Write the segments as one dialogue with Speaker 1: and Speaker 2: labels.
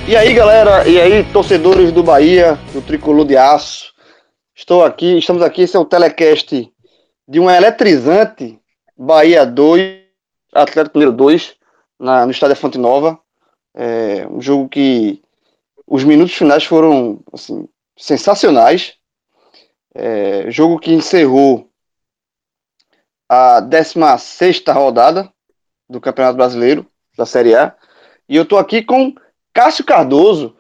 Speaker 1: E aí, galera, e aí, torcedores do Bahia, do Tricolor de Aço. Estamos aqui, esse é o telecast de uma eletrizante Bahia 2, Atlético Mineiro 2, no estádio Fonte Nova. Um jogo que os minutos finais foram assim, sensacionais. Jogo que encerrou a 16ª rodada do Campeonato Brasileiro, da Série A. E eu estou aqui com Cássio Cardoso,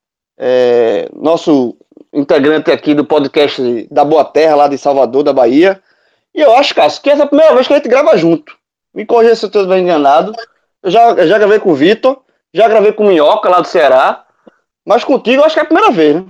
Speaker 1: nosso integrante aqui do podcast da Boa Terra, lá de Salvador, da Bahia. E eu acho, Cássio, que essa é a primeira vez que a gente grava junto. Me corrija se eu estou bem enganado. Eu já gravei com o Vitor, já gravei com o Minhoca, lá do Ceará. Mas contigo eu acho que é a primeira vez, né?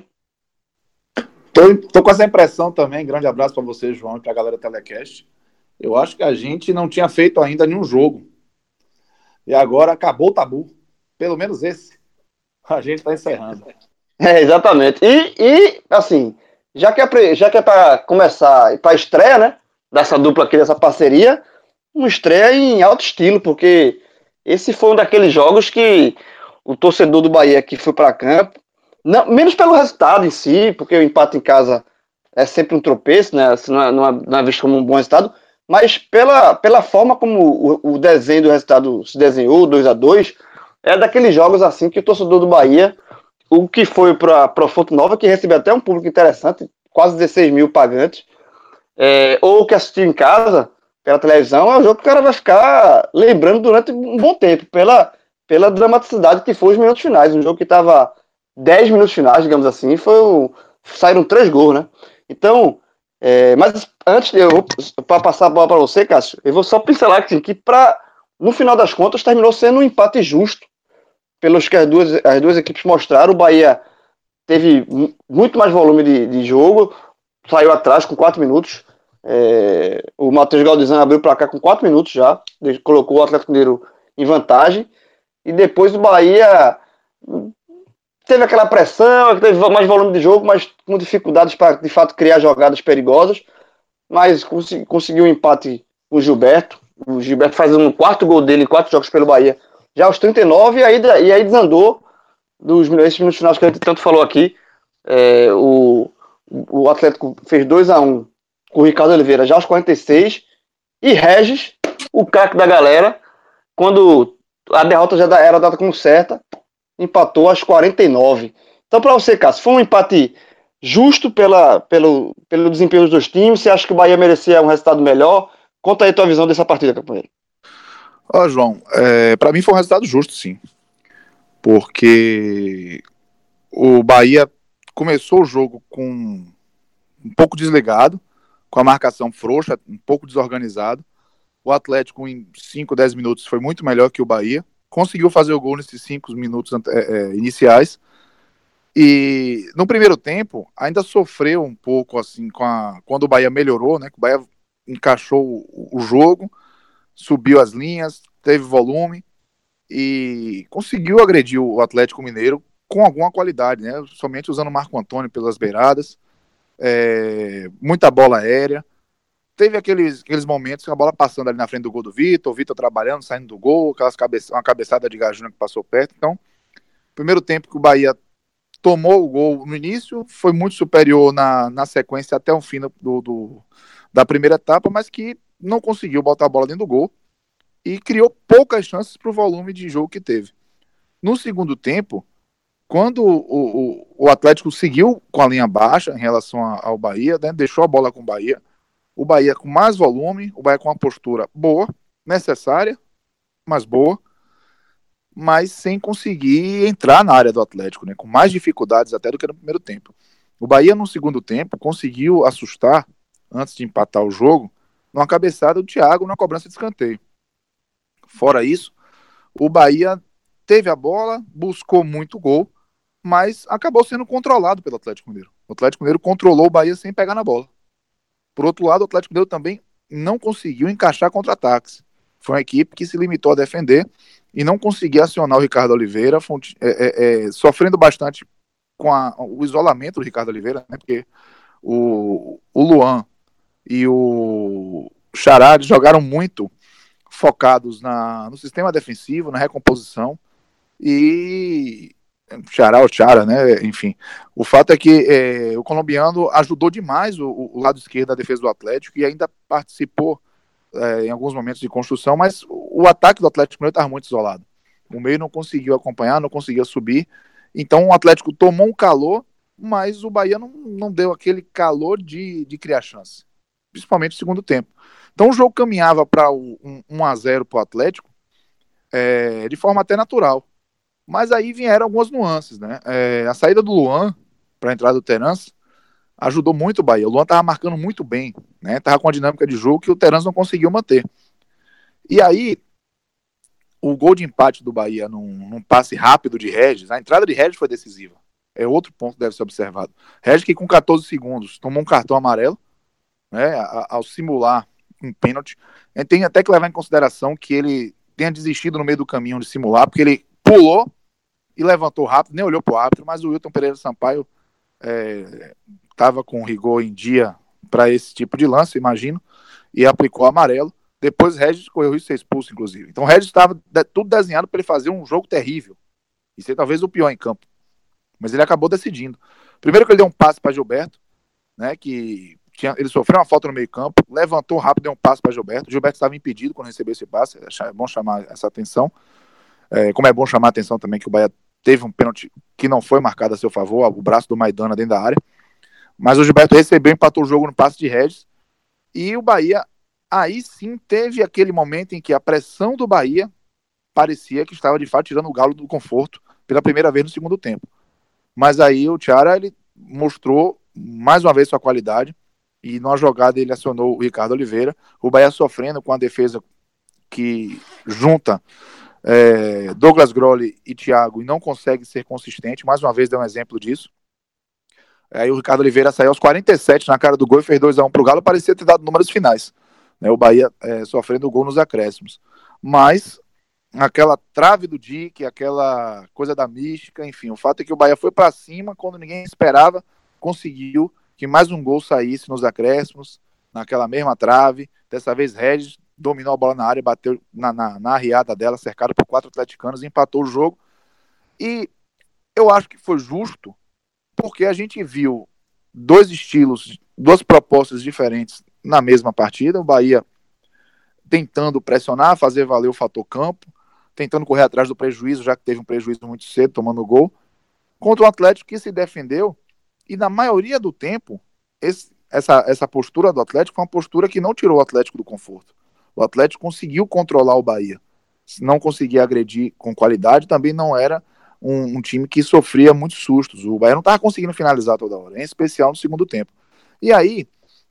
Speaker 2: Tô com essa impressão também. Grande abraço para você, João, e para a galera do Telecast. Eu acho que a gente não tinha feito ainda nenhum jogo. E agora acabou o tabu. Pelo menos esse. A gente está encerrando.
Speaker 1: Exatamente. Assim, já que é para começar, para estreia, né? Dessa dupla aqui, dessa parceria, uma estreia em alto estilo, porque esse foi um daqueles jogos que o torcedor do Bahia que foi para campo, não, menos pelo resultado em si, porque o empate em casa é sempre um tropeço, né? Assim, não é visto como um bom resultado, mas pela forma como o desenho do resultado se desenhou, 2-2, é daqueles jogos assim que o torcedor do Bahia, o que foi para a Fonte Nova, que recebeu até um público interessante, quase 16 mil pagantes, ou que assistiu em casa, pela televisão, é um jogo que o cara vai ficar lembrando durante um bom tempo, pela dramaticidade que foi os minutos finais. Um jogo que estava 10 minutos finais, digamos assim, saíram 3 gols, né? Então, mas antes de eu para passar a bola para você, Cássio, eu vou só pincelar aqui que no final das contas terminou sendo um empate justo, pelos que as duas equipes mostraram. O Bahia teve muito mais volume de jogo, saiu atrás com 4 minutos. O Matheus Galdizan abriu para cá com 4 minutos já, colocou o Atlético Mineiro em vantagem. E depois o Bahia teve aquela pressão, teve mais volume de jogo, mas com dificuldades para de fato criar jogadas perigosas. Mas conseguiu um empate com o Gilberto. O Gilberto faz um quarto gol dele em 4 jogos pelo Bahia, já aos 39, e aí desandou esses minutos finais que a gente tanto falou aqui. O Atlético fez 2-1 com o Ricardo Oliveira já aos 46, e Regis, o craque da galera, quando a derrota já era dada como certa, empatou aos 49. Então, para você, Cássio, foi um empate justo pelo desempenho dos dois times? Você acha que o Bahia merecia um resultado melhor? Conta aí a tua visão dessa partida, companheiro.
Speaker 2: Ó, João, para mim foi um resultado justo, sim. Porque o Bahia começou o jogo com um pouco desligado, com a marcação frouxa, um pouco desorganizado. O Atlético, em 5, 10 minutos, foi muito melhor que o Bahia. Conseguiu fazer o gol nesses 5 minutos iniciais. E no primeiro tempo, ainda sofreu um pouco assim quando o Bahia melhorou, né? O Bahia encaixou o jogo, subiu as linhas, teve volume e conseguiu agredir o Atlético Mineiro com alguma qualidade, né? Somente usando o Marco Antônio pelas beiradas, muita bola aérea. Teve aqueles momentos que a bola passando ali na frente do gol do Vitor, o Vitor trabalhando, saindo do gol, uma cabeçada de Gajuna que passou perto. Então, primeiro tempo que o Bahia tomou o gol no início, foi muito superior na sequência até o fim da primeira etapa, mas que não conseguiu botar a bola dentro do gol e criou poucas chances para o volume de jogo que teve. No segundo tempo, quando o Atlético seguiu com a linha baixa em relação ao Bahia, né, deixou a bola com o Bahia com mais volume, o Bahia com uma postura boa, necessária, mas boa, mas sem conseguir entrar na área do Atlético, né, com mais dificuldades até do que no primeiro tempo. O Bahia, no segundo tempo, conseguiu assustar, antes de empatar o jogo, numa cabeçada do Thiago na cobrança de escanteio. Fora isso, o Bahia teve a bola, buscou muito gol, mas acabou sendo controlado pelo Atlético Mineiro. O Atlético Mineiro controlou o Bahia sem pegar na bola. Por outro lado, o Atlético Mineiro também não conseguiu encaixar contra-ataques. Foi uma equipe que se limitou a defender e não conseguia acionar o Ricardo Oliveira, sofrendo bastante com o isolamento do Ricardo Oliveira, né? Porque o Luan e o Charad jogaram muito focados no sistema defensivo, na recomposição, e Xará ou Chara, né? Enfim. O fato é que o colombiano ajudou demais o lado esquerdo da defesa do Atlético e ainda participou em alguns momentos de construção, mas o ataque do Atlético Mineiro estava muito isolado. O meio não conseguiu acompanhar, não conseguia subir. Então o Atlético tomou um calor, mas o Bahia não deu aquele calor de criar chance, principalmente no segundo tempo. Então o jogo caminhava para 1-0 para o Atlético de forma até natural. Mas aí vieram algumas nuances, né? A saída do Luan para a entrada do Terence ajudou muito o Bahia. O Luan estava marcando muito bem, né? Tava com a dinâmica de jogo que o Terence não conseguiu manter. E aí, o gol de empate do Bahia num passe rápido de Regis, a entrada de Regis foi decisiva. É outro ponto que deve ser observado. Regis que com 14 segundos tomou um cartão amarelo, né? Ao simular um pênalti. A gente tem até que levar em consideração que ele tenha desistido no meio do caminho de simular, porque ele pulou e levantou rápido, nem olhou para o árbitro, mas o Wilton Pereira Sampaio estava com rigor em dia para esse tipo de lance, imagino, e aplicou amarelo. Depois Regis correu risco de ser expulso, inclusive. Então Regis estava tudo desenhado para ele fazer um jogo terrível, e ser talvez o pior em campo. Mas ele acabou decidindo. Primeiro que ele deu um passe para Gilberto, né, ele sofreu uma falta no meio campo, levantou rápido, deu um passe para Gilberto. Gilberto estava impedido quando recebeu esse passe, é bom chamar essa atenção. Como é bom chamar a atenção também que o Bahia teve um pênalti que não foi marcado a seu favor, o braço do Maidana dentro da área. Mas o Gilberto recebeu, empatou o jogo no passe de Regis. E o Bahia, aí sim, teve aquele momento em que a pressão do Bahia parecia que estava de fato tirando o Galo do conforto pela primeira vez no segundo tempo. Mas aí o Thiara, ele mostrou mais uma vez sua qualidade e numa jogada ele acionou o Ricardo Oliveira, o Bahia sofrendo com a defesa que junta Douglas Grolli e Thiago e não consegue ser consistente, mais uma vez deu um exemplo disso. Aí o Ricardo Oliveira saiu aos 47 na cara do gol e fez 2-1 pro Galo, parecia ter dado números finais, né? O Bahia sofrendo o gol nos acréscimos. Mas aquela trave do Dick, aquela coisa da mística, enfim, o fato é que o Bahia foi para cima quando ninguém esperava, conseguiu que mais um gol saísse nos acréscimos, naquela mesma trave. Dessa vez Regis dominou a bola na área, bateu na arriada dela, cercado por 4 atleticanos, empatou o jogo. E eu acho que foi justo, porque a gente viu dois estilos, duas propostas diferentes na mesma partida. O Bahia tentando pressionar, fazer valer o fator campo, tentando correr atrás do prejuízo, já que teve um prejuízo muito cedo, tomando gol, contra o Atlético que se defendeu, e na maioria do tempo, essa postura do Atlético foi uma postura que não tirou o Atlético do conforto. O Atlético conseguiu controlar o Bahia. Se não conseguia agredir com qualidade, também não era um time que sofria muitos sustos. O Bahia não estava conseguindo finalizar toda hora, em especial no segundo tempo. E aí,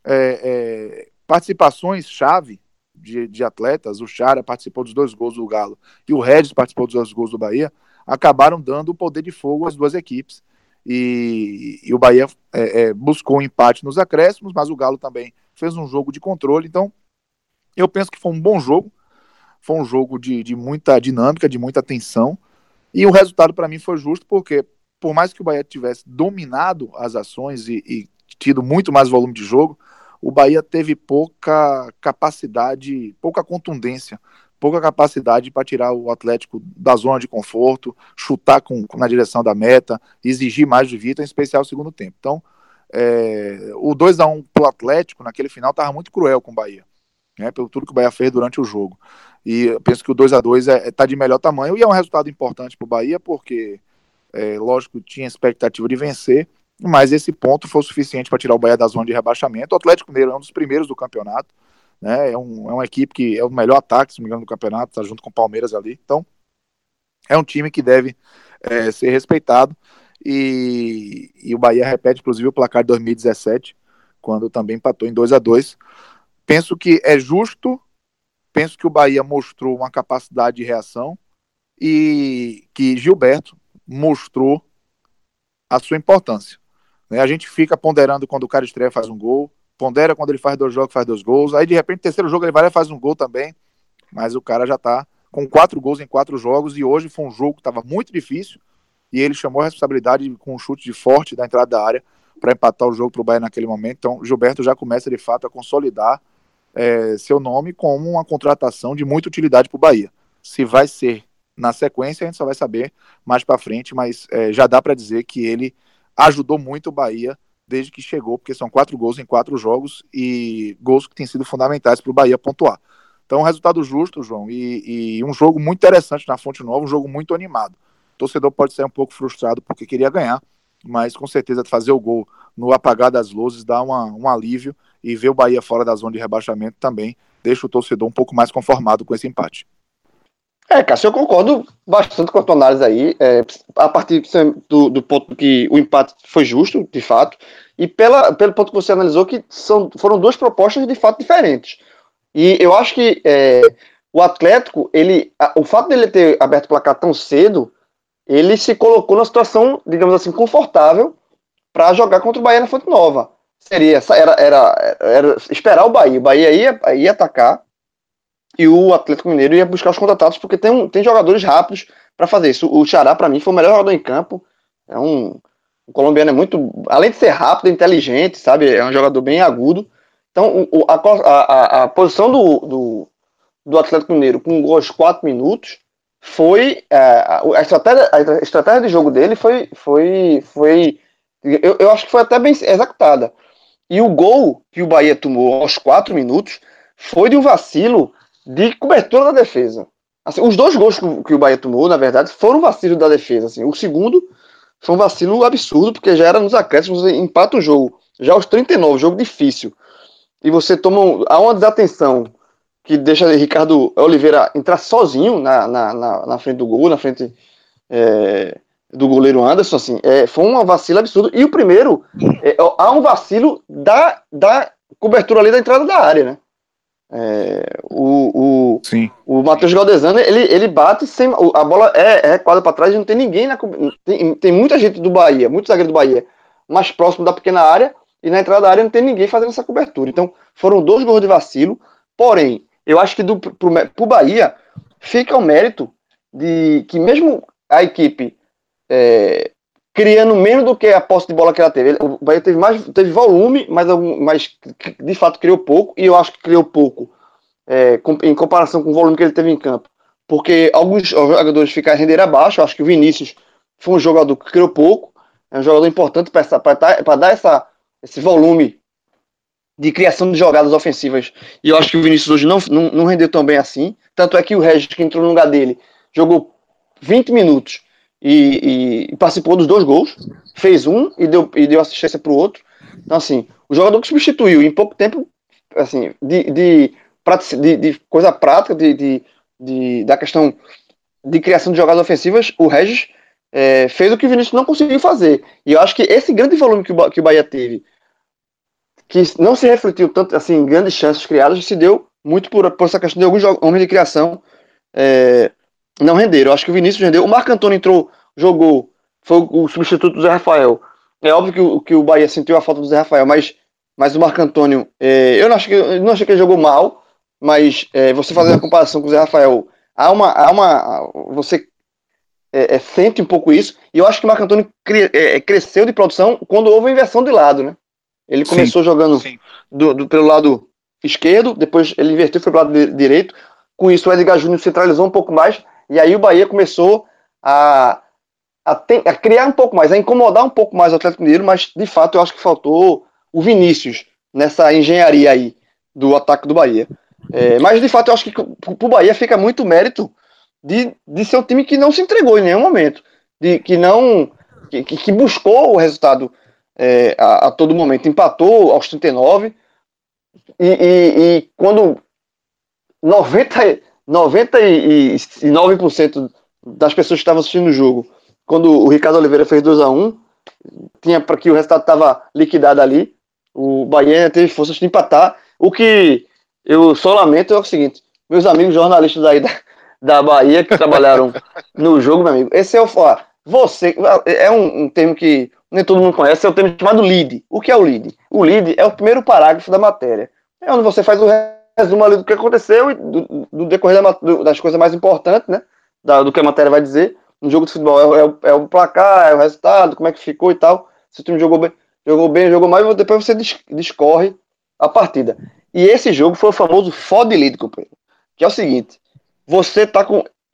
Speaker 2: participações-chave de atletas, o Chara participou dos 2 gols do Galo e o Regis participou dos 2 gols do Bahia, acabaram dando o poder de fogo às duas equipes. E o Bahia buscou um empate nos acréscimos, mas o Galo também fez um jogo de controle. Então, eu penso que foi um bom jogo, foi um jogo de muita dinâmica, de muita tensão, e o resultado para mim foi justo, porque por mais que o Bahia tivesse dominado as ações e tido muito mais volume de jogo, o Bahia teve pouca capacidade, pouca contundência, pouca capacidade para tirar o Atlético da zona de conforto, chutar na direção da meta, exigir mais de Vitor, em especial no segundo tempo. Então, o 2-1 para o Atlético, naquele final, estava muito cruel com o Bahia, né, pelo tudo que o Bahia fez durante o jogo. E eu penso que o 2-2 está de melhor tamanho, e é um resultado importante para o Bahia, porque, lógico, tinha expectativa de vencer, mas esse ponto foi o suficiente para tirar o Bahia da zona de rebaixamento. O Atlético Mineiro é um dos primeiros do campeonato, né? É uma equipe que é o melhor ataque, se não me engano, do campeonato, está junto com o Palmeiras ali. Então, é um time que deve ser respeitado. E o Bahia repete, inclusive, o placar de 2017, quando também empatou em 2-2. Penso que é justo, penso que o Bahia mostrou uma capacidade de reação e que Gilberto mostrou a sua importância. Né? A gente fica ponderando quando o cara estreia faz um gol, pondera quando ele faz 2 jogos, faz 2 gols, aí de repente, terceiro jogo ele vai e faz um gol também, mas o cara já tá com 4 gols em 4 jogos, e hoje foi um jogo que estava muito difícil, e ele chamou a responsabilidade com um chute de forte da entrada da área para empatar o jogo para o Bahia naquele momento. Então, Gilberto já começa de fato a consolidar seu nome como uma contratação de muita utilidade para o Bahia. Se vai ser na sequência a gente só vai saber mais para frente, mas já dá para dizer que ele ajudou muito o Bahia desde que chegou, porque são 4 gols em 4 jogos e gols que têm sido fundamentais para o Bahia pontuar. Então, um resultado justo, João, e um jogo muito interessante na Fonte Nova, um jogo muito animado. O torcedor pode ser um pouco frustrado porque queria ganhar, mas com certeza fazer o gol no apagar das luzes dá um alívio, e ver o Bahia fora da zona de rebaixamento também deixa o torcedor um pouco mais conformado com esse empate.
Speaker 1: Cássio, eu concordo bastante com a tua análise aí, a partir do ponto que o empate foi justo, de fato, e pelo ponto que você analisou, que foram duas propostas de fato diferentes. E eu acho que o Atlético, o fato dele ter aberto o placar tão cedo, ele se colocou numa situação, digamos assim, confortável para jogar contra o Bahia na Fonte Nova. Era esperar o Bahia ia atacar, e o Atlético Mineiro ia buscar os contra-ataques, porque tem jogadores rápidos para fazer isso. O Xará, para mim, foi o melhor jogador em campo. O colombiano é muito, além de ser rápido, inteligente, sabe? É um jogador bem agudo. Então, a posição do Atlético Mineiro com gols 4 minutos foi a estratégia de jogo dele foi eu acho que foi até bem executada. E o gol que o Bahia tomou aos 4 minutos foi de um vacilo de cobertura da defesa. Assim, os dois gols que o Bahia tomou, na verdade, foram vacilos da defesa. Assim. O segundo foi um vacilo absurdo, porque já era nos acréscimos, você empata o jogo. Já aos 39, jogo difícil. E você há uma desatenção que deixa Ricardo Oliveira entrar sozinho na frente do gol, na frente do goleiro Anderson, assim, foi um vacilo absurdo. E o primeiro, há um vacilo da cobertura ali da entrada da área, né? O Matheus Galdesani, ele bate sem. A bola é recuada para trás e não tem ninguém tem muita gente do Bahia, muito zagueiro do Bahia, mais próximo da pequena área, e na entrada da área não tem ninguém fazendo essa cobertura. Então, foram 2 gols de vacilo, porém, eu acho que pro Bahia fica o mérito de que mesmo a equipe criando menos do que a posse de bola que ela teve. O Bahia teve volume, mas de fato criou pouco, e eu acho que criou pouco em comparação com o volume que ele teve em campo. Porque alguns jogadores renderam abaixo. Eu acho que o Vinícius foi um jogador que criou pouco, é um jogador importante para dar esse volume de criação de jogadas ofensivas. E eu acho que o Vinícius hoje não rendeu tão bem assim. Tanto é que o Regis, que entrou no lugar dele, jogou 20 minutos e participou dos 2 gols, fez um e deu assistência para o outro. Então, assim, o jogador que substituiu em pouco tempo, assim, de coisa prática, da questão de criação de jogadas ofensivas, o Regis fez o que o Vinícius não conseguiu fazer. E eu acho que esse grande volume que o Bahia teve, que não se refletiu tanto assim em grandes chances criadas, se deu muito por essa questão de alguns homens de criação não renderam. Eu acho que o Vinícius rendeu. O Marco Antônio jogou, foi o substituto do Zé Rafael. É óbvio que o Bahia sentiu a falta do Zé Rafael, mas o Marco Antônio, eu não achei que ele jogou mal, mas você fazendo a comparação com o Zé Rafael, você sente um pouco isso, e eu acho que o Marco Antônio cresceu de produção quando houve a inversão de lado, né? Ele começou jogando pelo lado esquerdo, depois ele inverteu e foi para o lado direito. Com isso, o Edgar Júnior centralizou um pouco mais, e aí o Bahia começou a criar um pouco mais, a incomodar um pouco mais o Atlético Mineiro, mas de fato eu acho que faltou o Vinícius nessa engenharia aí do ataque do Bahia. Mas de fato eu acho que pro Bahia fica muito mérito de ser um time que não se entregou em nenhum momento, que buscou o resultado a todo momento, empatou aos 39 e quando 99% das pessoas que estavam assistindo o jogo, quando o Ricardo Oliveira fez 2-1, tinha para que o resultado estava liquidado ali, o Bahia teve forças de empatar. O que eu só lamento é o seguinte: meus amigos jornalistas aí da Bahia que trabalharam no jogo, meu amigo, esse é um termo que nem todo mundo conhece, é o termo chamado lead. O que é o lead? O lead é o primeiro parágrafo da matéria. É onde você faz o resumo ali do que aconteceu e do decorrer das coisas mais importantes, né? Do que a matéria vai dizer. No jogo de futebol é o placar, é o resultado, como é que ficou e tal. Se o time jogou bem, jogou mal, e depois você discorre a partida. E esse jogo foi o famoso FOD lead, companheiro. Que é o seguinte: você tá com.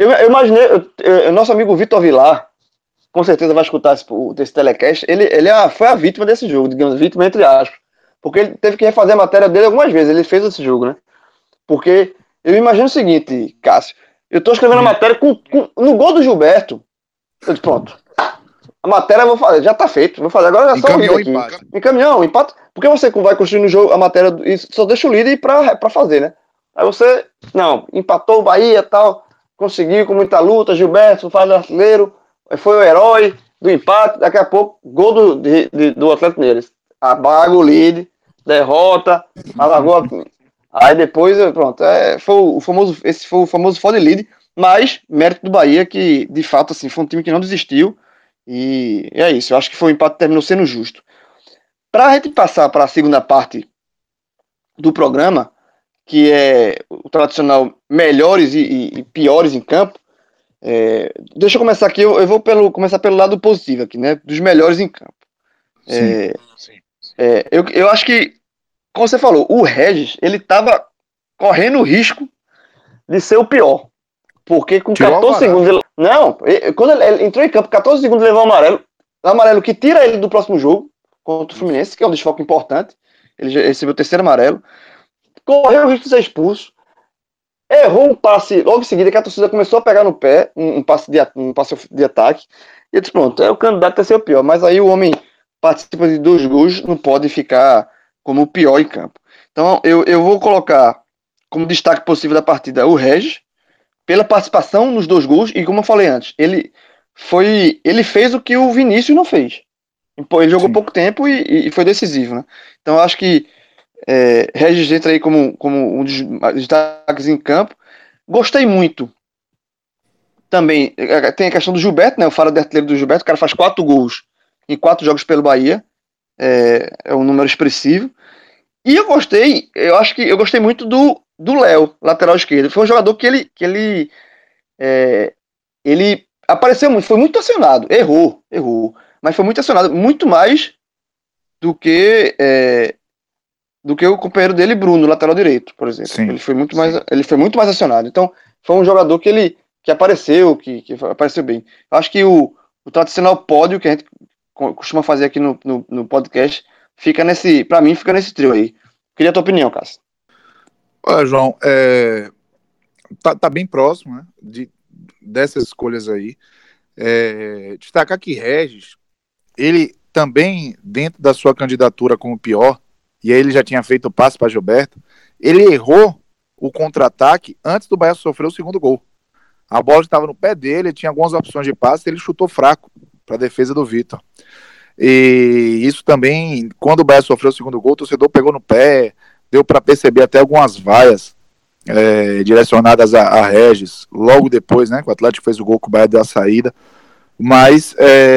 Speaker 1: Eu imaginei, nosso amigo Vitor Vilar, com certeza vai escutar esse telecast, foi a vítima desse jogo, digamos, vítima entre aspas. Porque ele teve que refazer a matéria dele algumas vezes, ele fez esse jogo, né? Porque eu imagino o seguinte, Cássio, eu tô escrevendo a matéria no gol do Gilberto, eu disse, pronto, a matéria eu vou fazer, já tá feito, vou fazer agora, é só o líder aqui. Encaminhou o empate. Porque você vai construindo o jogo, a matéria, e só deixa o líder ir pra fazer, né? Aí você, não, empatou o Bahia e tal, conseguiu com muita luta, Gilberto, faz artilheiro, foi o herói do empate, daqui a pouco, gol do Atlético Mineiro. Abaga o líder, derrota, alagou. Aí depois, pronto, esse foi o famoso foda lead, mas mérito do Bahia, que de fato assim, foi um time que não desistiu, e é isso, eu acho que foi um empate que terminou sendo justo. Para a gente passar para a segunda parte do programa, que é o tradicional melhores e piores em campo, deixa eu começar aqui, eu vou começar pelo lado positivo aqui, né? Dos melhores em campo. Sim. Eu acho que, como você falou, o Regis, ele estava correndo o risco de ser o pior. Porque com 14 segundos. Quando ele entrou em campo, 14 segundos levou o amarelo que tira ele do próximo jogo contra o Fluminense, que é um desfoque importante. Ele já recebeu o terceiro amarelo. Correu o risco de ser expulso. Errou um passe logo em seguida, que a torcida começou a pegar no pé, um passe de ataque. E eu disse, pronto, é o candidato a ser o pior. Mas aí o homem participa de 2 gols, não pode ficar como o pior em campo. Então eu vou colocar como destaque possível da partida o Regis, pela participação nos 2 gols, e como eu falei antes, ele fez o que o Vinícius não fez. Ele jogou pouco tempo e foi decisivo, né? Então eu acho que Regis entra aí como um dos destaques em campo. Gostei muito também, tem a questão do Gilberto, né? Eu falo de artilheiro do Gilberto, o cara faz 4 gols em 4 jogos pelo Bahia, é um número expressivo. E eu acho que eu gostei muito do Léo, lateral esquerdo. Foi um jogador que ele apareceu muito, foi muito acionado, errou, mas foi muito acionado, muito mais do que o companheiro dele, Bruno, lateral direito, por exemplo. Sim, ele foi muito mais acionado. Então, foi um jogador que apareceu, que apareceu bem. Eu acho que o tradicional pódio que a gente costuma fazer aqui no podcast fica para mim, fica nesse trio aí. Queria a tua opinião, Cássio.
Speaker 2: Olha, João, tá bem próximo, né, dessas escolhas aí. Destacar que Regis, ele também, dentro da sua candidatura como pior, e aí ele já tinha feito o passe para Gilberto, ele errou o contra-ataque antes do Bahia sofrer o segundo gol. A bola estava no pé dele, ele tinha algumas opções de passe, ele chutou fraco para a defesa do Vitor. E isso também, quando o Bahia sofreu o segundo gol, o torcedor pegou no pé, deu para perceber até algumas vaias direcionadas a Regis, logo depois, né, que o Atlético fez o gol, que o Bahia deu a saída. Mas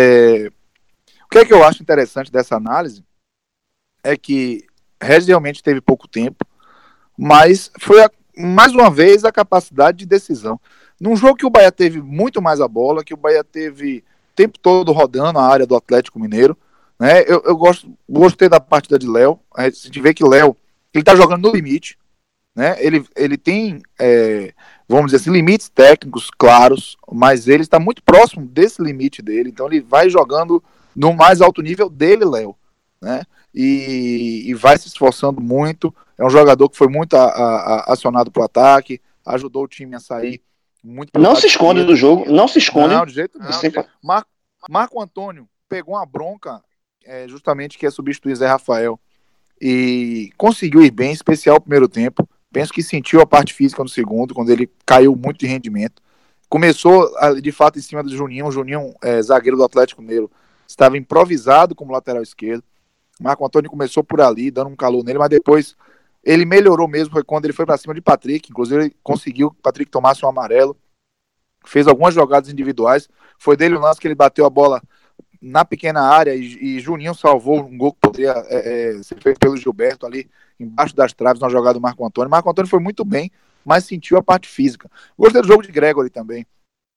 Speaker 2: o que é que eu acho interessante dessa análise é que Regis realmente teve pouco tempo, mas foi mais uma vez a capacidade de decisão. Num jogo que o Bahia teve muito mais a bola, que o Bahia teve o tempo todo rodando a área do Atlético Mineiro, né? Eu gostei da partida de Léo. A gente vê que Léo, ele tá jogando no limite, né? Ele tem, vamos dizer assim, limites técnicos claros, mas ele está muito próximo desse limite dele, então ele vai jogando no mais alto nível dele, Léo, né? E vai se esforçando muito. É um jogador que foi muito acionado para o ataque, ajudou o time a sair muito.
Speaker 1: Não se esconde do jogo, não se esconde.
Speaker 2: Não, de jeito nenhum. Marco Antônio pegou uma bronca, justamente que é substituir Zé Rafael, e conseguiu ir bem, especial no primeiro tempo. Penso que sentiu a parte física no segundo, quando ele caiu muito de rendimento. Começou, de fato, em cima do Juninho. O Juninho, zagueiro do Atlético Mineiro, estava improvisado como lateral esquerdo. Marco Antônio começou por ali, dando um calor nele, mas depois ele melhorou mesmo, foi quando ele foi para cima de Patrick. Inclusive, ele conseguiu que Patrick tomasse um amarelo. Fez algumas jogadas individuais. Foi dele o lance que ele bateu a bola na pequena área e Juninho salvou um gol que poderia ser feito pelo Gilberto ali embaixo das traves na jogada do Marco Antônio. Marco Antônio foi muito bem, mas sentiu a parte física. Gostei do jogo de Gregory também.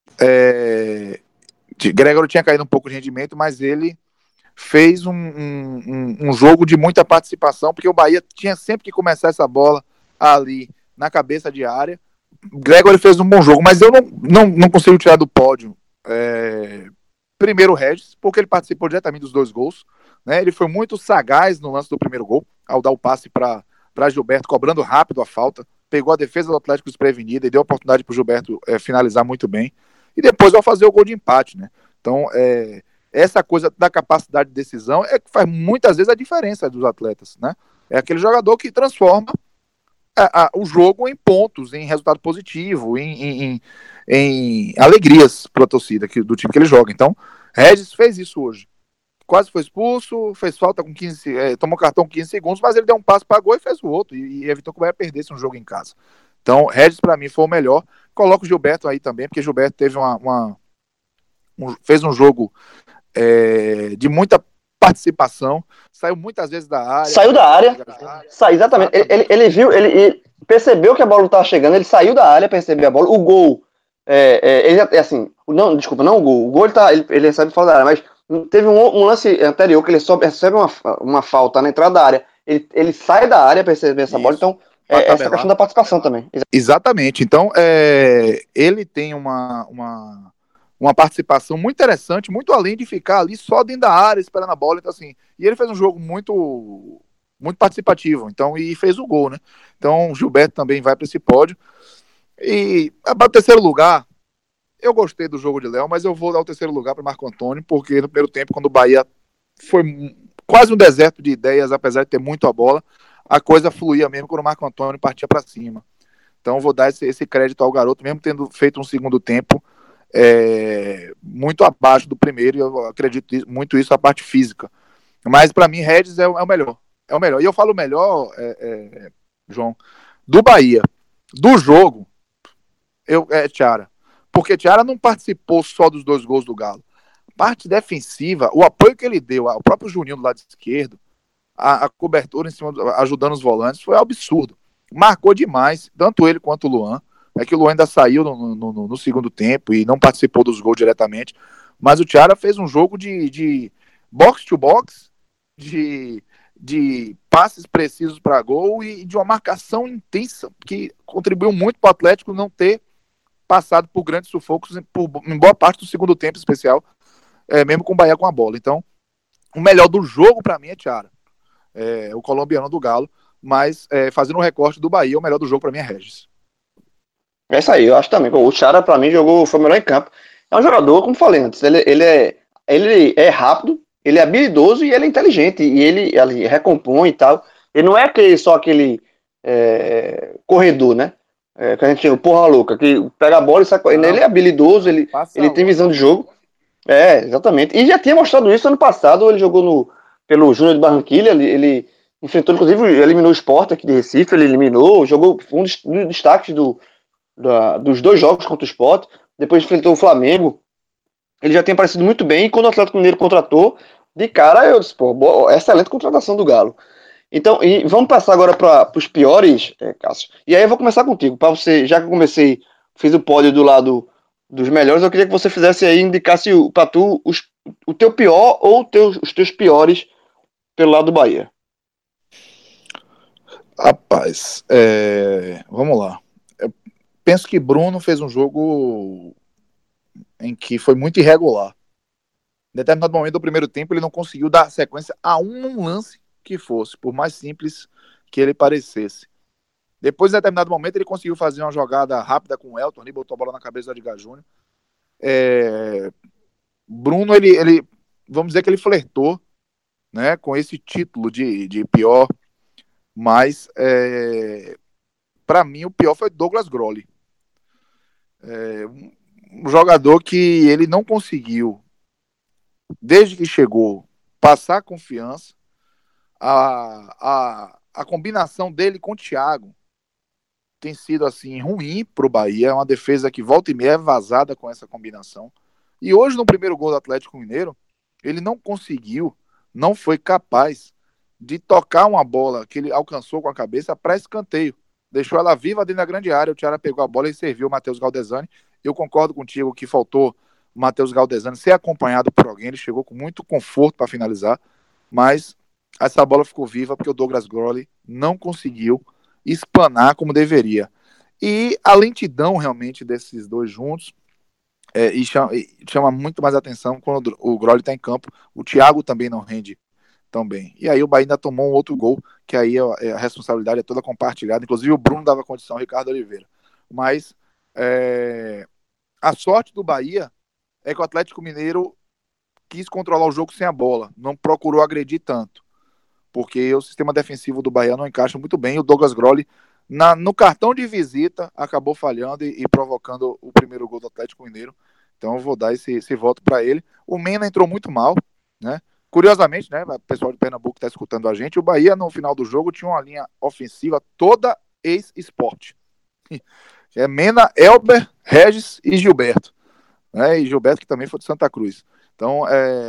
Speaker 2: Gregory tinha caído um pouco de rendimento, mas ele fez um jogo de muita participação, porque o Bahia tinha sempre que começar essa bola ali na cabeça de área, Gregory fez um bom jogo, mas eu não consigo tirar do pódio primeiro o Regis, porque ele participou diretamente dos 2 gols. Né? Ele foi muito sagaz no lance do primeiro gol, ao dar o passe para Gilberto, cobrando rápido a falta. Pegou a defesa do Atlético desprevenida e deu a oportunidade para o Gilberto finalizar muito bem. E depois ao fazer o gol de empate. Né? Então, essa coisa da capacidade de decisão é que faz muitas vezes a diferença dos atletas. Né? É aquele jogador que transforma o jogo em pontos, em resultado positivo, em alegrias para a torcida do time que ele joga. Então, Regis fez isso hoje. Quase foi expulso, fez falta com 15, tomou cartão com 15 segundos, mas ele deu um passo para gol e fez o outro, e evitou que o Bahia perdesse um jogo em casa. Então, Regis, para mim, foi o melhor. Coloco o Gilberto aí também, porque Gilberto teve fez um jogo de muita participação, saiu muitas vezes da área.
Speaker 1: Saiu da área, saiu, exatamente. Ele viu, ele percebeu que a bola não estava chegando, ele saiu da área para receber a bola. O gol, ele assim, não, desculpa, não o gol. O gol ele recebe fora da área, mas teve um lance anterior que ele recebe uma falta na entrada da área. Ele sai da área para receber essa bola, então essa questão da participação também.
Speaker 2: Exatamente. Então, ele tem uma participação muito interessante, muito além de ficar ali só dentro da área esperando a bola. Então, assim, e ele fez um jogo muito participativo, então, e fez o gol, né? Então, o Gilberto também vai para esse pódio. E para o terceiro lugar, eu gostei do jogo de Léo, mas eu vou dar o terceiro lugar para Marco Antônio, porque no primeiro tempo, quando o Bahia foi quase um deserto de ideias, apesar de ter muito a bola, a coisa fluía mesmo quando o Marco Antônio partia para cima. Então, vou dar esse crédito ao garoto, mesmo tendo feito um segundo tempo muito abaixo do primeiro, e eu acredito muito isso a parte física. Mas para mim, Regis é o melhor. É o melhor. E eu falo melhor, João, do Bahia. Do jogo, Thiara. Porque Thiara não participou só dos 2 gols do Galo. Parte defensiva, o apoio que ele deu ao próprio Juninho do lado esquerdo, a cobertura em cima, ajudando os volantes, foi absurdo. Marcou demais, tanto ele quanto o Luan. É que o Luan ainda saiu no segundo tempo e não participou dos gols diretamente. Mas o Thiara fez um jogo de box-to-box, de passes precisos para gol e de uma marcação intensa, que contribuiu muito para o Atlético não ter passado por grandes sufocos em boa parte do segundo tempo especial, mesmo com o Bahia com a bola. Então, o melhor do jogo para mim é Thiara, o colombiano do Galo, mas fazendo um recorte do Bahia, o melhor do jogo para mim é Regis.
Speaker 1: É isso aí, eu acho também. O Thiara, pra mim, foi o melhor em campo. É um jogador, como falei antes, ele é rápido, ele é habilidoso e ele é inteligente. E ele recompõe e tal. Ele não é só aquele corredor, né? Que a gente chama porra louca, que pega a bola e sai correndo. Ele é habilidoso, ele tem visão de jogo. Exatamente. E já tinha mostrado isso ano passado, ele jogou pelo Júnior de Barranquilla, ele enfrentou, inclusive, eliminou o Sport aqui de Recife, ele eliminou, jogou um dos destaques dos 2 jogos contra o Sport, depois enfrentou o Flamengo. Ele já tem aparecido muito bem, e quando o Atlético Mineiro contratou, de cara eu disse, pô, excelente contratação do Galo. Então, e vamos passar agora para os piores, Cássio. E aí eu vou começar contigo, para você, já que eu fiz o pódio do lado dos melhores, eu queria que você fizesse aí, indicasse para tu o teu pior ou os teus piores pelo lado do Bahia.
Speaker 2: Rapaz, vamos lá. Eu penso que Bruno fez um jogo em que foi muito irregular. Em determinado momento do primeiro tempo, ele não conseguiu dar sequência a um lance que fosse, por mais simples que ele parecesse. Depois, em determinado momento, ele conseguiu fazer uma jogada rápida com o Elton, ali, botou a bola na cabeça do Edgar Júnior. Bruno, ele, vamos dizer que ele flertou, né, com esse título de pior, mas para mim o pior foi Douglas Grolli. Um jogador que ele não conseguiu, desde que chegou, passar confiança. A combinação dele com o Thiago tem sido assim ruim para o Bahia. É uma defesa que volta e meia é vazada com essa combinação. E hoje, no primeiro gol do Atlético Mineiro, ele não conseguiu, não foi capaz de tocar uma bola que ele alcançou com a cabeça para escanteio. Deixou ela viva dentro da grande área. O Thiago pegou a bola e serviu o Matheus Galdesani. Eu concordo contigo que faltou o Matheus Galdesani ser acompanhado por alguém. Ele chegou com muito conforto para finalizar, mas essa bola ficou viva porque o Douglas Grolli não conseguiu espanar como deveria. E a lentidão realmente desses dois juntos e chama muito mais atenção quando o Groli está em campo. O Thiago também não rende tão bem. E aí o Bahia ainda tomou um outro gol, que aí a responsabilidade é toda compartilhada. Inclusive o Bruno dava condição ao Ricardo Oliveira. Mas a sorte do Bahia é que o Atlético Mineiro quis controlar o jogo sem a bola, não procurou agredir tanto, porque o sistema defensivo do Bahia não encaixa muito bem. O Douglas Groli, no cartão de visita, acabou falhando e provocando o primeiro gol do Atlético Mineiro. Então eu vou dar esse voto para ele. O Mena entrou muito mal, né? Curiosamente, né, o pessoal de Pernambuco está escutando a gente, o Bahia no final do jogo tinha uma linha ofensiva toda ex-esporte. É Mena, Elber, Regis e Gilberto. Né? E Gilberto que também foi de Santa Cruz. Então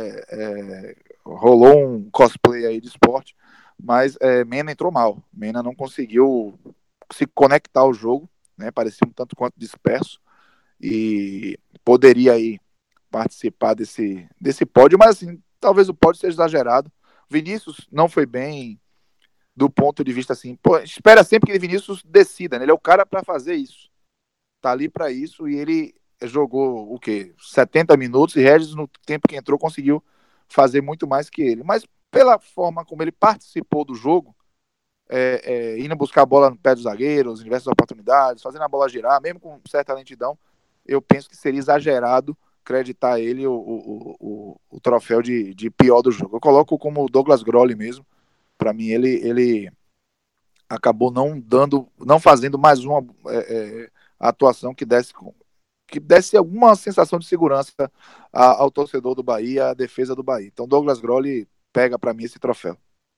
Speaker 2: rolou um cosplay aí de esporte, mas Mena entrou mal. Mena não conseguiu se conectar ao jogo, né? Parecia um tanto quanto disperso e poderia aí participar desse pódio, mas assim, talvez o pódio seja exagerado. Vinícius não foi bem do ponto de vista assim, pô, espera sempre que Vinícius decida, né? Ele é o cara para fazer isso. Tá ali para isso e ele jogou o quê? 70 minutos e Regis no tempo que entrou conseguiu fazer muito mais que ele. Mas pela forma como ele participou do jogo, indo buscar a bola no pé dos zagueiros, diversas oportunidades, fazendo a bola girar, mesmo com certa lentidão, eu penso que seria exagerado acreditar ele o troféu de pior do jogo. Eu coloco como o Douglas Groli mesmo. Para mim, ele acabou não fazendo mais uma atuação que desse alguma sensação de segurança ao torcedor do Bahia, à defesa do Bahia. Então, Douglas Groli pega para mim esse troféu.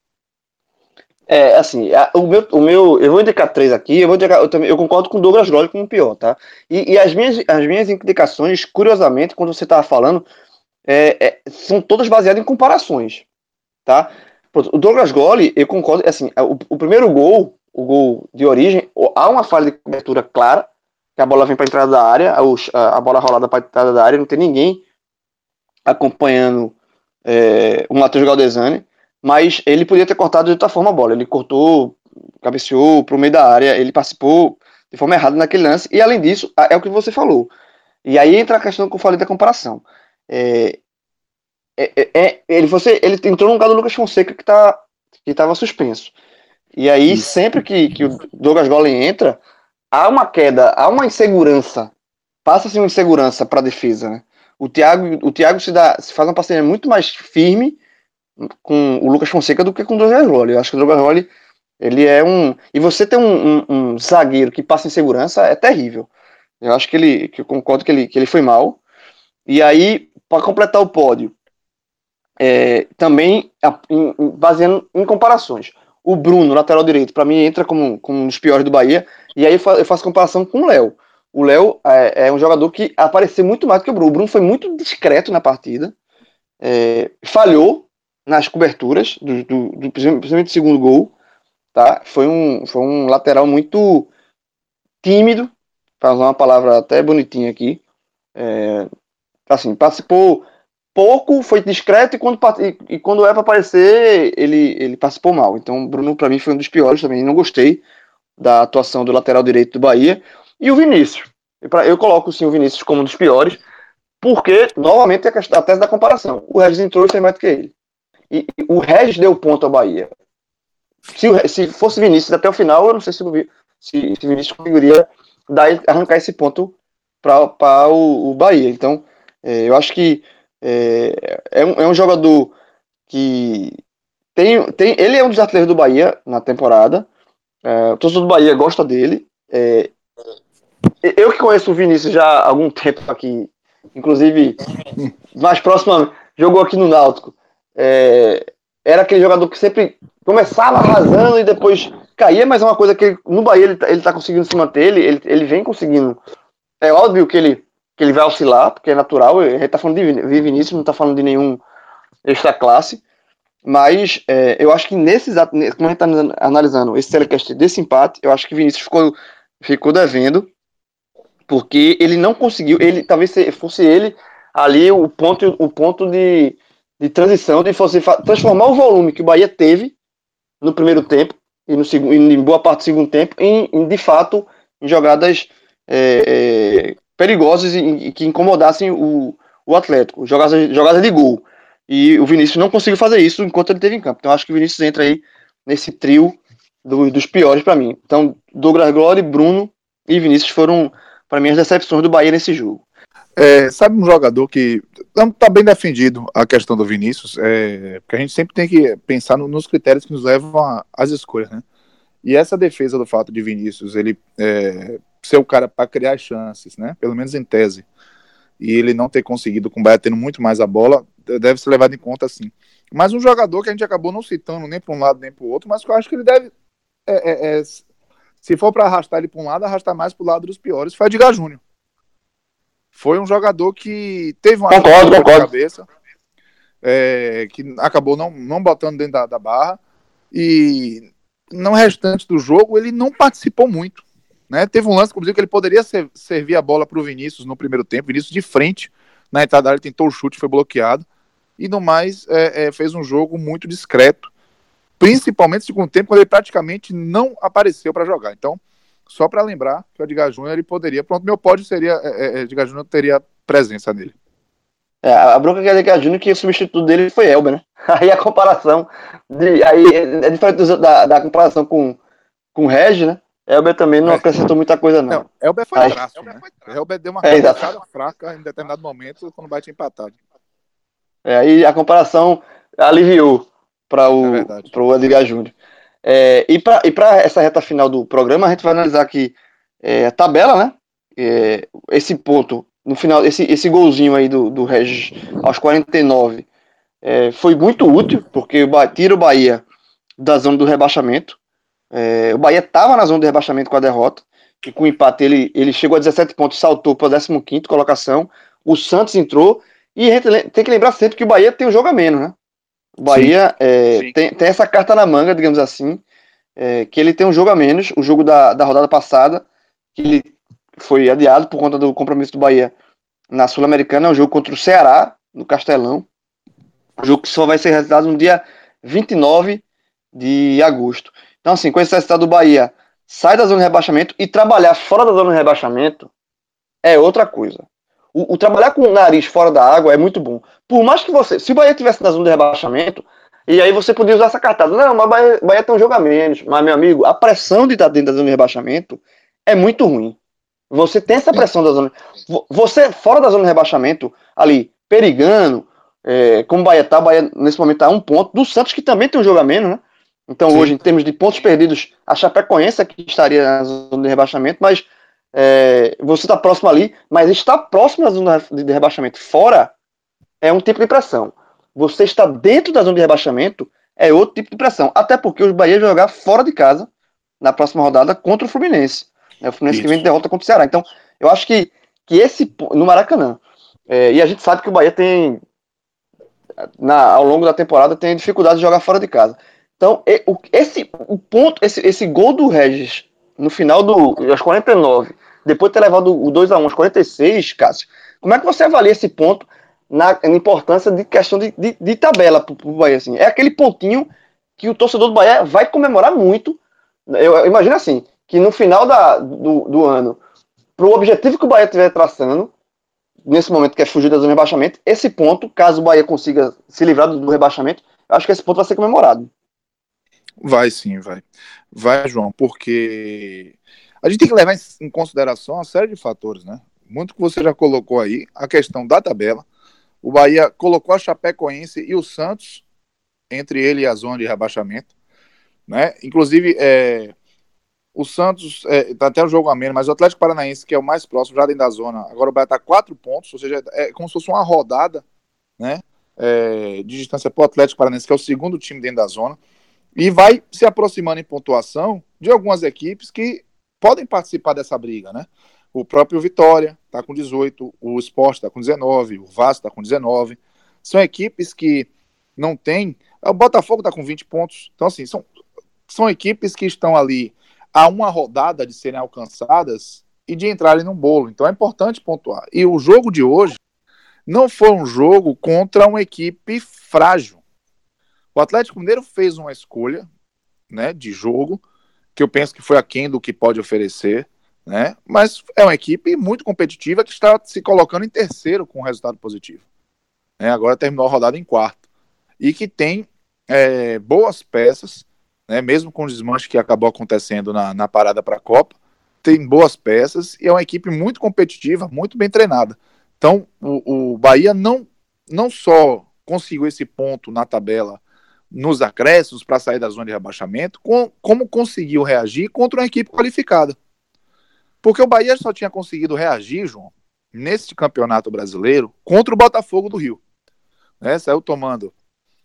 Speaker 1: Assim, eu vou indicar três aqui, eu concordo com o Douglas Groli como o pior, tá? E as minhas indicações, curiosamente, quando você estava falando, são todas baseadas em comparações, tá? O Douglas Groli, eu concordo, assim, o primeiro gol, o gol de origem, há uma falha de cobertura clara, que a bola vem para a entrada da área, a bola rolada para a entrada da área, não tem ninguém acompanhando o Matheus Galdesani, mas ele podia ter cortado de outra forma a bola. Ele cortou, cabeceou para o meio da área, ele participou de forma errada naquele lance, e além disso, é o que você falou. E aí entra a questão que eu falei da comparação. Ele entrou no lugar do Lucas Fonseca que estava suspenso. E aí, isso. Sempre que o Douglas Golen entra, há uma queda, há uma insegurança. Passa-se uma insegurança para a defesa, né? O Thiago se faz uma parceria muito mais firme com o Lucas Fonseca do que com o Douglas Golen. Eu acho que o Douglas Golen, ele é um... E você ter um zagueiro que passa insegurança é terrível. Eu acho que eu concordo que ele foi mal. E aí, para completar o pódio, também baseando em comparações. O Bruno, lateral direito, para mim entra como um dos piores do Bahia. E aí eu faço comparação com o Léo. O Léo é um jogador que apareceu muito mais do que o Bruno. O Bruno foi muito discreto na partida. Falhou nas coberturas, principalmente do segundo gol. Tá? Foi um lateral muito tímido, para usar uma palavra até bonitinha aqui. Assim, participou pouco, foi discreto e quando é para aparecer, ele participou mal. Então, o Bruno, para mim, foi um dos piores também. Não gostei da atuação do lateral direito do Bahia. E o Vinícius. Eu coloco sim o Vinícius como um dos piores, porque, novamente, a tese da comparação. O Regis entrou e fez mais do que ele. E o Regis deu ponto ao Bahia. Se fosse Vinícius até o final, eu não sei se Vinícius conseguiria arrancar esse ponto para o Bahia. Então, eu acho que é um jogador que ele é um dos artilheiros do Bahia na temporada. O torcedor do Bahia gosta dele. Eu que conheço o Vinícius já há algum tempo aqui, inclusive mais próximo, jogou aqui no Náutico. Era aquele jogador que sempre começava arrasando e depois caía, mas é uma coisa que no Bahia ele tá conseguindo se manter, ele vem conseguindo. É óbvio que ele vai oscilar, porque é natural, a gente tá falando de Vinícius, não tá falando de nenhum extra classe, mas eu acho que como a gente tá analisando esse telecast desse empate, eu acho que Vinícius ficou devendo, porque ele não conseguiu, talvez fosse ele ali o ponto de transição, de você transformar o volume que o Bahia teve no primeiro tempo e em boa parte do segundo tempo em de fato em jogadas perigosas e que incomodassem o Atlético, jogadas de gol. E o Vinícius não conseguiu fazer isso enquanto ele esteve em campo. Então acho que o Vinícius entra aí nesse trio dos piores para mim. Então Douglas Glória, Bruno e Vinícius foram, para mim, as decepções do Bahia nesse jogo.
Speaker 2: Sabe um jogador que não está bem defendido a questão do Vinícius, porque a gente sempre tem que pensar nos critérios que nos levam às escolhas, né? E essa defesa do fato de Vinícius, ele ser o cara para criar chances, né? Pelo menos em tese, e ele não ter conseguido, com o Bahia tendo muito mais a bola, deve ser levado em conta, sim. Mas um jogador que a gente acabou não citando nem para um lado nem para o outro, mas que eu acho que ele deve, se for para arrastar ele para um lado, arrastar mais para o lado dos piores, foi Edgar Júnior. Foi um jogador que teve uma
Speaker 1: concordo.
Speaker 2: cabeça, que acabou não botando dentro da barra, e no restante do jogo ele não participou muito. Né? Teve um lance, inclusive, que ele poderia servir a bola para o Vinícius no primeiro tempo. Vinícius de frente, na entrada da área, tentou o chute, foi bloqueado. E no mais, fez um jogo muito discreto, principalmente no segundo tempo, quando ele praticamente não apareceu para jogar. Então, só para lembrar que o Edgar Júnior ele poderia. Pronto, meu pódio seria. Edgar Júnior teria presença nele.
Speaker 1: A bronca que é Edgar Júnior, que o substituto dele foi Elber, né? Aí a comparação. Aí é diferente da comparação com o Regis, né? Elber também não acrescentou muita coisa, não.
Speaker 2: Elber foi traço, né? Elber deu uma cabeçada fraca em determinado momento quando bate empatado.
Speaker 1: Aí a comparação aliviou para o Edgar Júnior. E para essa reta final do programa, a gente vai analisar aqui a tabela, né? Esse ponto, no final, esse golzinho aí do Regis aos 49 foi muito útil, porque tira o Bahia da zona do rebaixamento. O Bahia estava na zona do rebaixamento com a derrota, e com o empate ele chegou a 17 pontos, saltou para a 15ª colocação. O Santos entrou, e a gente tem que lembrar sempre que o Bahia tem um jogo a menos, né? O Bahia tem essa carta na manga, digamos assim, que ele tem um jogo a menos, o jogo da rodada passada, que ele foi adiado por conta do compromisso do Bahia na Sul-Americana, é um jogo contra o Ceará, no Castelão, um jogo que só vai ser realizado no dia 29 de agosto. Então, assim, com esse resultado do Bahia, sai da zona de rebaixamento, e trabalhar fora da zona de rebaixamento é outra coisa. O trabalhar com o nariz fora da água é muito bom. Por mais que se o Bahia tivesse na zona de rebaixamento, e aí você podia usar essa cartada. Não, mas o Bahia tem um jogo a menos. Mas, meu amigo, a pressão de estar dentro da zona de rebaixamento é muito ruim. Você tem essa pressão da zona. Você, fora da zona de rebaixamento, ali, perigando, como o Bahia nesse momento está a 1 ponto, do Santos, que também tem um jogo a menos, né? Então, hoje, em termos de pontos perdidos, a Chapecoense é que estaria na zona de rebaixamento, mas você está próximo ali, mas estar próximo da zona de rebaixamento fora é um tipo de pressão. Você está dentro da zona de rebaixamento é outro tipo de pressão. Até porque o Bahia vai jogar fora de casa na próxima rodada contra o Fluminense. O Fluminense que vem de derrota contra o Ceará. Então, eu acho que esse no Maracanã. E a gente sabe que o Bahia tem, ao longo da temporada, tem dificuldade de jogar fora de casa. Então, esse gol do Regis no final aos 49, depois de ter levado o 2-1 aos 46, Cássio, como é que você avalia esse ponto na importância de questão de tabela para o Bahia? Assim? É aquele pontinho que o torcedor do Bahia vai comemorar muito. Eu imagino assim, que no final do ano, para o objetivo que o Bahia estiver traçando, nesse momento que é fugir da zona de rebaixamento, esse ponto, caso o Bahia consiga se livrar do rebaixamento, eu acho que esse ponto vai ser comemorado.
Speaker 2: Vai sim, vai. Vai, João, porque a gente tem que levar em consideração uma série de fatores, né? Muito que você já colocou aí, a questão da tabela. O Bahia colocou a Chapecoense e o Santos entre ele e a zona de rebaixamento, né? Inclusive, o Santos tá até o jogo a menos, mas o Atlético Paranaense, que é o mais próximo, já dentro da zona, agora o Bahia tá 4 pontos, ou seja, é como se fosse uma rodada, né? De distância para o Atlético Paranaense, que é o segundo time dentro da zona. E vai se aproximando em pontuação de algumas equipes que podem participar dessa briga, né? O próprio Vitória está com 18, o Sport está com 19, o Vasco está com 19. São equipes que não têm... O Botafogo está com 20 pontos. Então, assim, são equipes que estão ali a uma rodada de serem alcançadas e de entrarem no bolo. Então, é importante pontuar. E o jogo de hoje não foi um jogo contra uma equipe frágil. O Atlético Mineiro fez uma escolha, né, de jogo, que eu penso que foi aquém do que pode oferecer, né? Mas é uma equipe muito competitiva que está se colocando em terceiro com um resultado positivo, né? Agora terminou a rodada em quarto e que tem boas peças, né? Mesmo com o desmanche que acabou acontecendo na parada para a Copa, tem boas peças e é uma equipe muito competitiva, muito bem treinada. Então, o Bahia não só conseguiu esse ponto na tabela nos acréscimos para sair da zona de rebaixamento, como conseguiu reagir contra uma equipe qualificada. Porque o Bahia só tinha conseguido reagir, João, neste campeonato brasileiro, contra o Botafogo do Rio. Né? Saiu tomando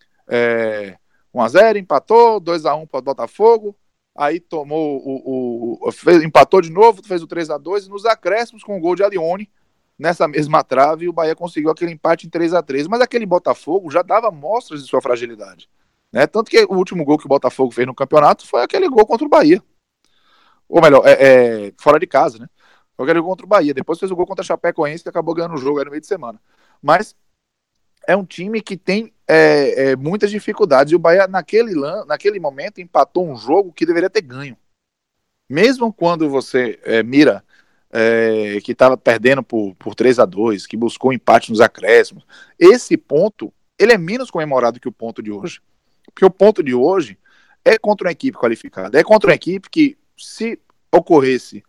Speaker 2: 1-0, empatou, 2-1 para o Botafogo, aí tomou empatou de novo, fez o 3-2 e nos acréscimos com o gol de Alione, nessa mesma trave, o Bahia conseguiu aquele empate em 3-3. Mas aquele Botafogo já dava mostras de sua fragilidade. Né? Tanto que o último gol que o Botafogo fez no campeonato foi aquele gol contra o Bahia. Ou melhor, fora de casa, né? Foi aquele gol contra o Bahia. Depois fez o gol contra a Chapecoense, que acabou ganhando o jogo aí no meio de semana. Mas é um time que tem muitas dificuldades. E o Bahia, naquele momento, empatou um jogo que deveria ter ganho. Mesmo quando você mira que estava perdendo por 3-2, que buscou empate nos acréscimos, esse ponto ele é menos comemorado que o ponto de hoje. Porque o ponto de hoje é contra uma equipe qualificada. É contra uma equipe que, se ocorresse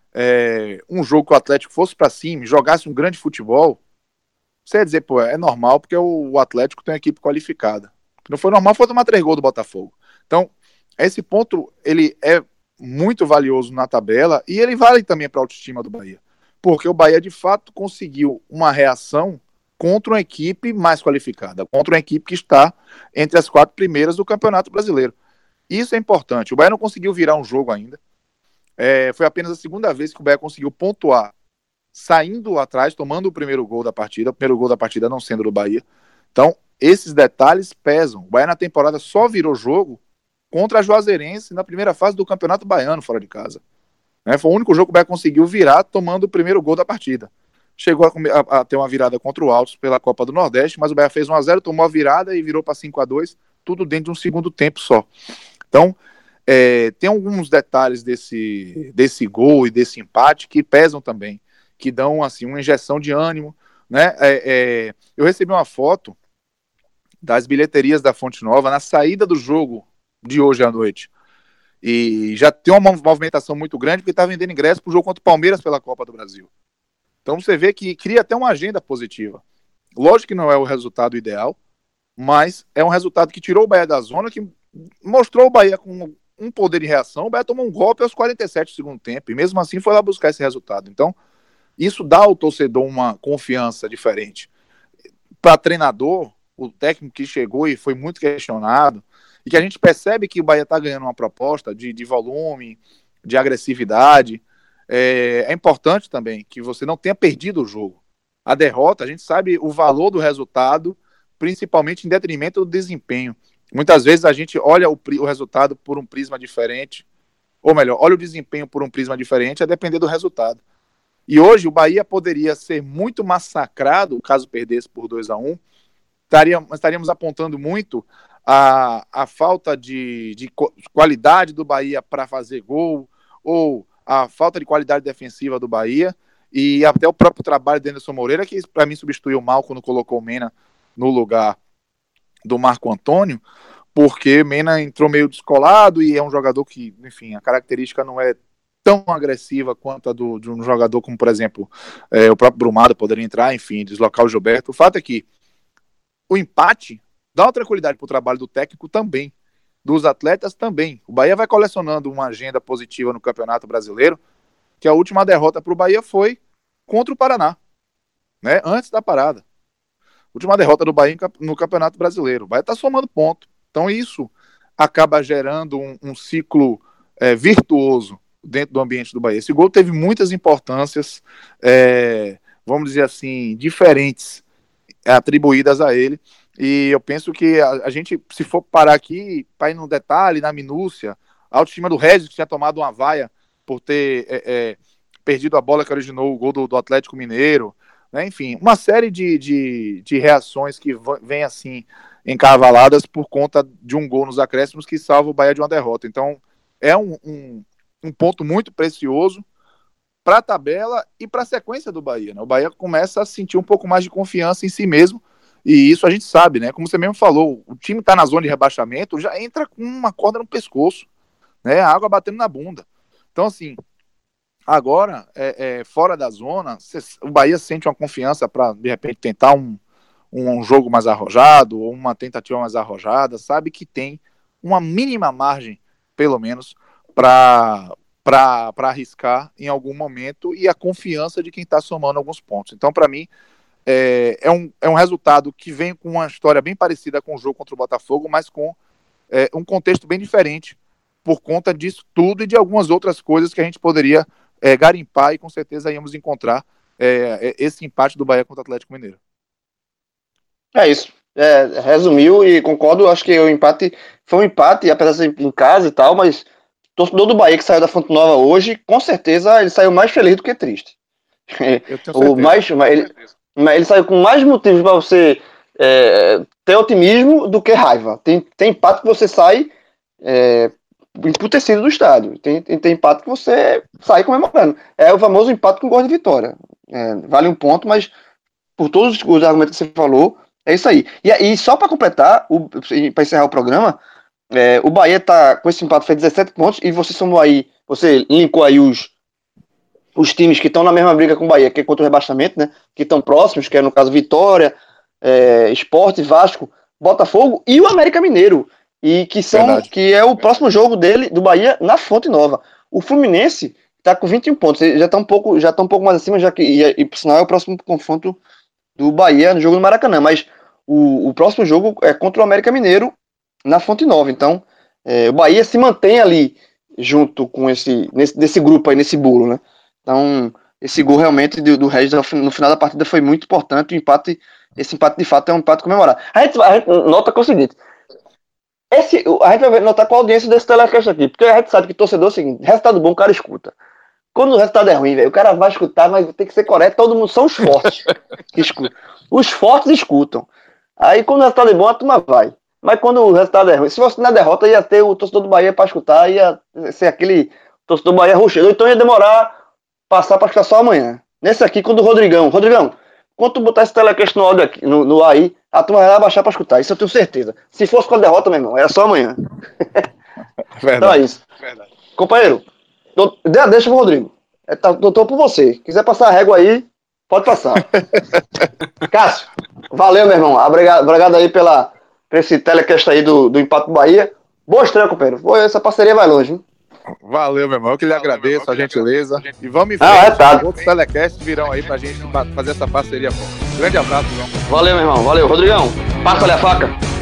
Speaker 2: um jogo que o Atlético fosse para cima e jogasse um grande futebol, você ia dizer, pô, é normal porque o Atlético tem uma equipe qualificada. O que não foi normal foi tomar 3 gols do Botafogo. Então, esse ponto, ele é muito valioso na tabela e ele vale também para a autoestima do Bahia. Porque o Bahia, de fato, conseguiu uma reação contra uma equipe mais qualificada, contra uma equipe que está entre as 4 primeiras do Campeonato Brasileiro. Isso é importante. O Bahia não conseguiu virar um jogo ainda. Foi apenas a segunda vez que o Bahia conseguiu pontuar saindo atrás, tomando o primeiro gol da partida, o primeiro gol da partida não sendo do Bahia. Então, esses detalhes pesam. O Bahia na temporada só virou jogo contra a Juazeirense na primeira fase do Campeonato Baiano, fora de casa. Foi o único jogo que o Bahia conseguiu virar tomando o primeiro gol da partida. Chegou a ter uma virada contra o Altos pela Copa do Nordeste, mas o Bahia fez 1-0, tomou a virada e virou para 5-2, tudo dentro de um segundo tempo só. Então, tem alguns detalhes desse gol e desse empate que pesam também, que dão assim uma injeção de ânimo, né? Eu recebi uma foto das bilheterias da Fonte Nova na saída do jogo de hoje à noite e já tem uma movimentação muito grande porque está vendendo ingresso para o jogo contra o Palmeiras pela Copa do Brasil. Então você vê que cria até uma agenda positiva. Lógico que não é o resultado ideal, mas é um resultado que tirou o Bahia da zona, que mostrou o Bahia com um poder de reação. O Bahia tomou um golpe aos 47 do segundo tempo e mesmo assim foi lá buscar esse resultado. Então isso dá ao torcedor uma confiança diferente. Para treinador, o técnico que chegou e foi muito questionado, e que a gente percebe que o Bahia está ganhando uma proposta de volume, de agressividade. É importante também que você não tenha perdido o jogo. A derrota, a gente sabe o valor do resultado, principalmente em detrimento do desempenho. Muitas vezes a gente olha o resultado por um prisma diferente, ou melhor, olha o desempenho por um prisma diferente, a depender do resultado. E hoje o Bahia poderia ser muito massacrado, caso perdesse por 2-1. Estaríamos apontando muito a falta de qualidade do Bahia para fazer gol, ou a falta de qualidade defensiva do Bahia, e até o próprio trabalho de Anderson Moreira, que para mim substituiu mal quando colocou o Mena no lugar do Marco Antônio, porque Mena entrou meio descolado e é um jogador que, enfim, a característica não é tão agressiva quanto a de um jogador como, por exemplo, o próprio Brumado poderia entrar, enfim, deslocar o Gilberto. O fato é que o empate dá uma tranquilidade para o trabalho do técnico também, dos atletas também. O Bahia vai colecionando uma agenda positiva no Campeonato Brasileiro, que a última derrota para o Bahia foi contra o Paraná, né, antes da parada. Última derrota do Bahia no Campeonato Brasileiro. O Bahia está somando ponto. Então isso acaba gerando um ciclo virtuoso dentro do ambiente do Bahia. Esse gol teve muitas importâncias, vamos dizer assim, diferentes atribuídas a ele. E eu penso que a gente, se for parar aqui, para ir no detalhe, na minúcia, a autoestima do Regis, que tinha tomado uma vaia por ter perdido a bola que originou o gol do Atlético Mineiro, né? Enfim, uma série de reações que vêm assim encavaladas por conta de um gol nos acréscimos que salva o Bahia de uma derrota. Então, é um ponto muito precioso, para a tabela e para a sequência do Bahia, né? O Bahia começa a sentir um pouco mais de confiança em si mesmo, e isso a gente sabe, né? Como você mesmo falou, o time está na zona de rebaixamento, já entra com uma corda no pescoço, né? A água batendo na bunda. Então, assim, agora, fora da zona, o Bahia sente uma confiança para, de repente, tentar um jogo mais arrojado, ou uma tentativa mais arrojada, sabe que tem uma mínima margem, pelo menos, para arriscar em algum momento, e a confiança de quem está somando alguns pontos. Então, para mim, é um resultado que vem com uma história bem parecida com o jogo contra o Botafogo, mas com um contexto bem diferente, por conta disso tudo e de algumas outras coisas que a gente poderia garimpar, e com certeza íamos encontrar esse empate do Bahia contra o Atlético Mineiro.
Speaker 1: É isso. Resumiu e concordo, acho que o empate foi um empate, apesar de ser em casa e tal, mas o torcedor do Bahia que saiu da Fonte Nova hoje, com certeza ele saiu mais feliz do que triste.
Speaker 2: Eu tenho certeza.
Speaker 1: Ele saiu com mais motivos para você ter otimismo do que raiva. Tem empate que você sai emputecido do estádio. Tem empate que você sai comemorando. É o famoso empate com gol de vitória. Vale um ponto, mas por todos os argumentos que você falou, é isso aí. E só para completar, para encerrar o programa, o Bahia tá com esse empate, fez 17 pontos, e você somou aí, você linkou aí os times que estão na mesma briga com o Bahia, que é contra o rebaixamento, né? Que estão próximos, que é no caso Vitória, Sport, Vasco, Botafogo e o América Mineiro. E que é o próximo jogo do Bahia na Fonte Nova. O Fluminense está com 21 pontos, já está um pouco mais acima, já que e por sinal é o próximo confronto do Bahia no jogo do Maracanã, mas o próximo jogo é contra o América Mineiro na Fonte Nova. Então, o Bahia se mantém ali junto com nesse grupo aí, nesse bolo, né? Então, esse gol realmente do Regis no final da partida foi muito importante. Esse empate de fato é um empate comemorado. A gente nota que é o seguinte: a gente vai notar com a audiência desse telecast aqui, porque a gente sabe que torcedor é o seguinte: resultado bom o cara escuta. Quando o resultado é ruim, velho, o cara vai escutar, mas tem que ser correto. Todo mundo são os fortes que escutam. Os fortes escutam. Aí quando o resultado é bom, a turma vai. Mas quando o resultado é ruim, se fosse na derrota, ia ter o torcedor do Bahia para escutar, ia ser aquele torcedor do Bahia rochedo. Então ia demorar passar para escutar só amanhã. Nesse aqui, quando o Rodrigão, quando tu botar esse telecast no áudio aqui, no ar aí, a turma vai lá baixar para escutar. Isso eu tenho certeza. Se fosse com a derrota, meu irmão, era só amanhã.
Speaker 2: Verdade.
Speaker 1: Então é isso.
Speaker 2: Verdade.
Speaker 1: Companheiro, deixa pro Rodrigo. Tô por você. Quiser passar a régua aí, pode passar. Cássio, valeu, meu irmão. Obrigado aí por esse telecast aí do Empate do Bahia. Boa estreia, companheiro. Essa parceria vai longe, hein?
Speaker 2: Valeu, meu irmão. Eu que lhe agradeço a gentileza. E vamos em frente. Outros telecasts virão aí pra gente fazer essa parceria. Grande abraço, João.
Speaker 1: Valeu, meu irmão. Valeu. Rodrigão, passa-lhe a faca.